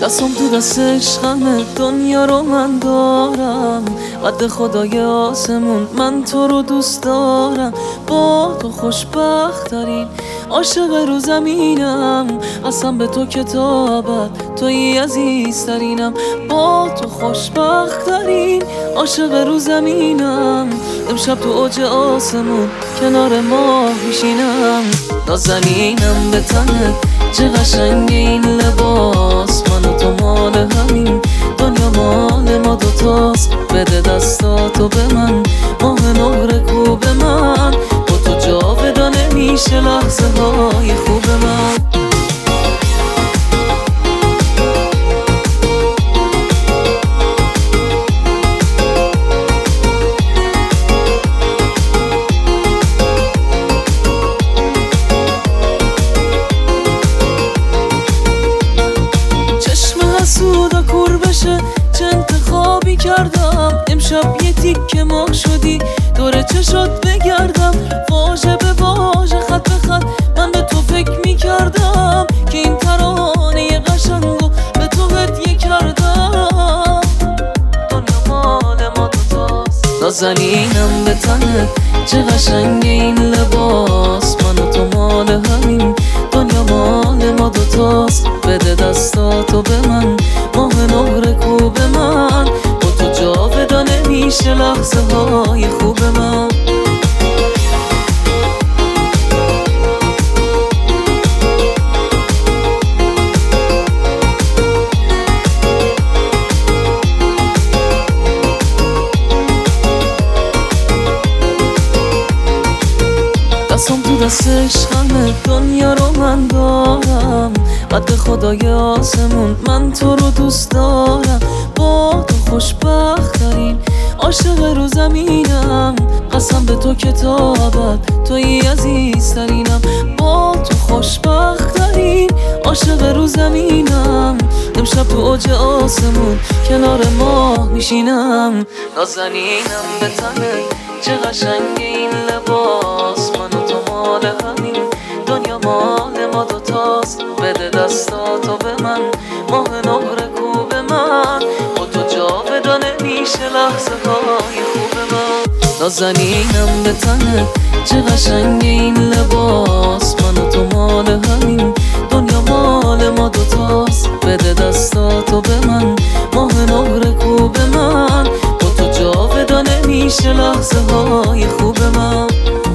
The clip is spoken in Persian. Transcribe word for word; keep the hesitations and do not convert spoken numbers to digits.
دستم تو دست عشقمه، دنیا رو من دارم، قد خدای آسمون من تو رو دوست دارم. با تو خوشبخت ترین عاشق رو زمینم، قسم به تو کتابت توی عزیز ترینم. با تو خوشبخت ترین عاشق رو زمینم، امشب تو اوج آسمون کنار ماه میشینم. نازنینم به تنت چه قشنگ این لباس، من و تو مال همین دنیا مال ما دوتاست. بده دستاتو به من ماه نقره کو به من، با تو جاودانه میشه لحظه های خوب من. سودا کور بشه چه انتخابی کردم، امشب یه تیکه ماه شدی دور چشات بگردم. واژه به واژه خط به خط من به تو فکر میکردم، که این ترانه قشنگو به تو هدیه کردم. دنیا مال ما دوتاست، نازنینم به تنت چه قشنگ این لباس، من و تو مال همین دنیا مال ما دوتاست. بده دستاتو به من ماه نقره کو به من، با تو جاودانه میشه لحظه های خوب من. دستم تو دست عشقمه، دنیا رو من دارم، قد خدای آسمون من تو رو دوست دارم. با تو خوشبخت ترین عاشق رو زمینم، قسم به تو کتابت توی عزیز ترینم. با تو خوشبخت ترین عاشق رو زمینم، امشب تو اوج آسمون کنار ماه میشینم. نازنینم به تنت چه قشنگ این لباس، من و تو مال همین دنیا مال ما دوتاست. بده دستاتو به من ماه نقره کو به من، با تو جاودانه میشه لحظه های خوب من. نازنینم به تنت چه قشنگ این لباس، من و تو مال همین دنیا مال ما دوتاست. بده دستاتو به من ماه نقره کو به من، با تو جاودانه میشه لحظه های خوب من.